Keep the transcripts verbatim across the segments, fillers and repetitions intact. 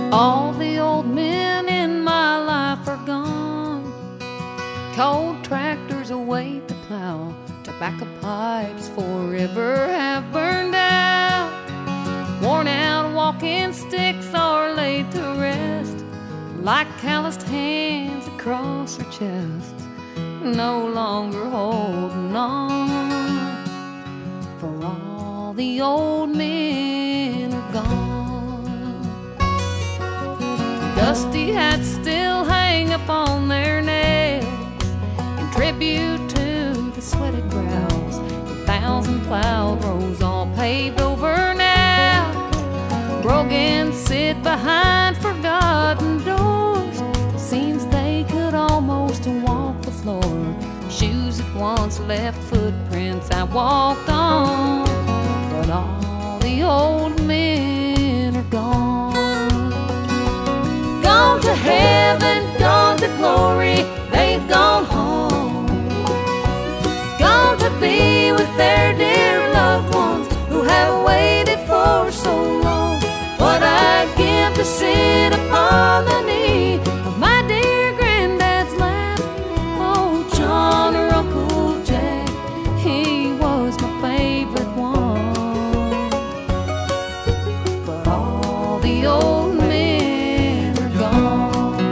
All the old men in my life are gone. Cold tractors await the plow. Tobacco pipes forever have burned out. Worn out walking sticks are laid to rest, like calloused hands across her chest, no longer holding on. For all the old men are gone. Dusty hats still hang upon their nails in tribute to the sweated brows. A thousand plowed rows all paved over now. Brogan sit behind forgotten doors. Seems they could almost walk the floor. Shoes that once left footprints I walked on. But all the old men are gone. Gone to heaven, gone to glory, they've gone home. Gone to be with their dear loved ones who have waited for so long. What I'd give to sit upon the knee of my dear granddad's lap. Oh, John or Uncle Jack, he was my favorite one. But all the old men are gone.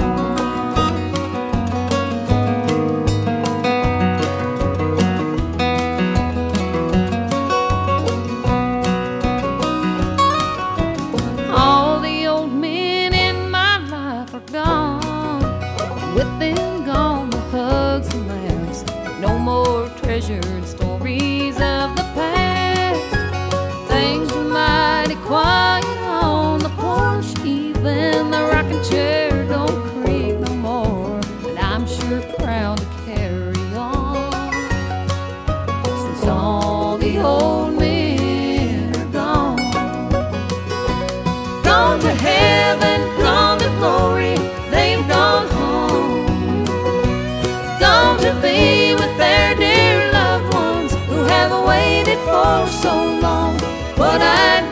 All the old men in my life are gone, and with them gone the hugs and laughs. No more treasured stories of the past. Things were mighty quiet on the porch. Even the rocking chair don't creak no more, and I'm sure proud to carry on, since all the old men are gone. Gone to heaven, gone to glory, they've gone home. Gone to be with their dear loved ones who have waited for so long. What I